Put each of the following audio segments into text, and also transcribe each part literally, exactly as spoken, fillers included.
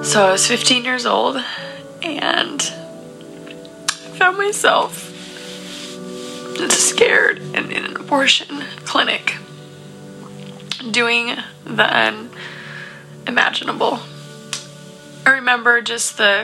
So I was fifteen years old, and I found myself just scared and in an abortion clinic doing the unimaginable. I remember just the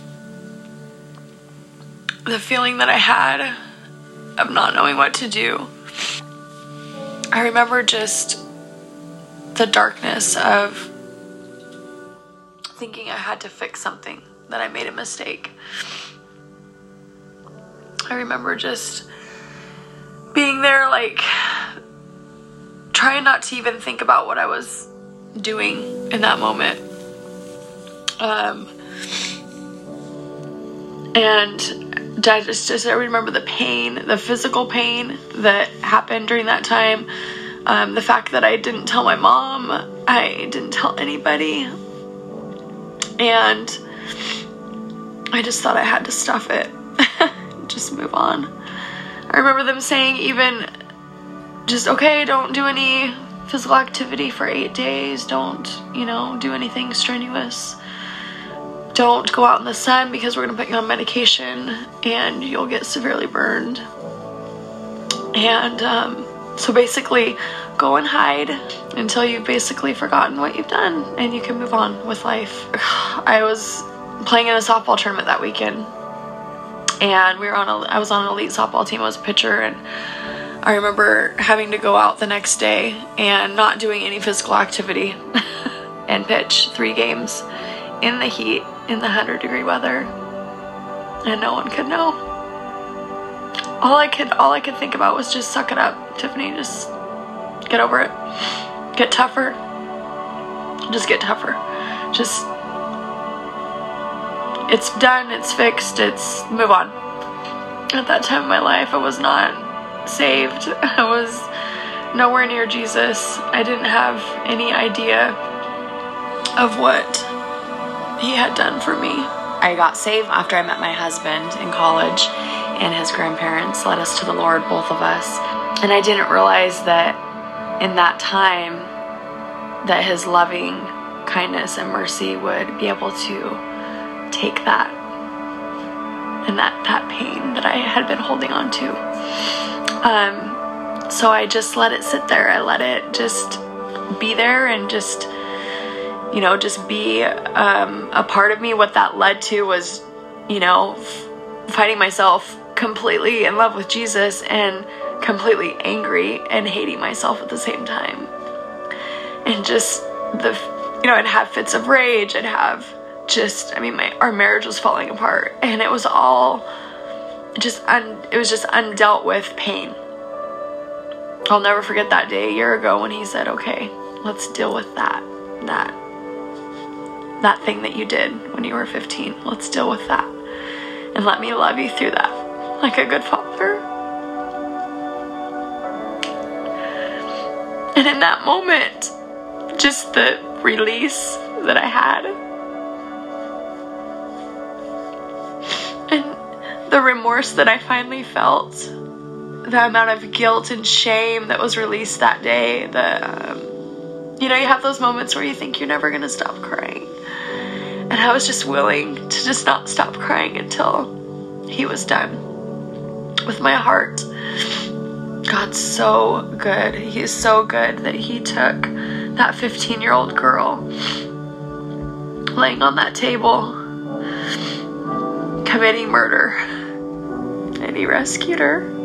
the feeling that I had of not knowing what to do. I remember just the darkness of thinking I had to fix something, that I made a mistake. I remember just being there, like, trying not to even think about what I was doing in that moment. Um, and I just, just I remember the pain, the physical pain that happened during that time. Um, the fact that I didn't tell my mom, I didn't tell anybody, and I just thought I had to stuff it, just move on. I remember them saying even just, okay, don't do any physical activity for eight days, don't, you know, do anything strenuous, don't go out in the sun because we're going to put you on medication and you'll get severely burned. And um, so basically go and hide until you've basically forgotten what you've done and you can move on with life. I was playing in a softball tournament that weekend, and we were on a, I was on an elite softball team. I was a pitcher, and I remember having to go out the next day and not doing any physical activity and pitch three games in the heat, in the one hundred degree weather, and no one could know. All I could, all I could think about was just suck it up, Tiffany, just get over it, get tougher, just get tougher, just, it's done, it's fixed, it's, move on. At that time in my life, I was not saved. I was nowhere near Jesus. I didn't have any idea of what he had done for me. I got saved after I met my husband in college, and his grandparents led us to the Lord, both of us. And I didn't realize that in that time that his loving kindness and mercy would be able to take that and that, that pain that I had been holding on to. Um, so I just let it sit there. I let it just be there and just, you know, just be um, a part of me. What that led to was, you know, f- finding myself completely in love with Jesus and completely angry and hating myself at the same time. And just the, you know, I'd have fits of rage. I'd have just, I mean, my, our marriage was falling apart, and it was all just, un, it was just undealt with pain. I'll never forget that day a year ago when he said, okay, let's deal with that, that, that thing that you did when you were fifteen. Let's deal with that. And let me love you through that, like a good father. And in that moment, just the release that I had, and the remorse that I finally felt, the amount of guilt and shame that was released that day, the, um, you know, you have those moments where you think you're never going to stop crying. And I was just willing to just not stop crying until he was done with my heart. God's so good. He is so good that he took that fifteen-year-old girl laying on that table, committing murder, and he rescued her.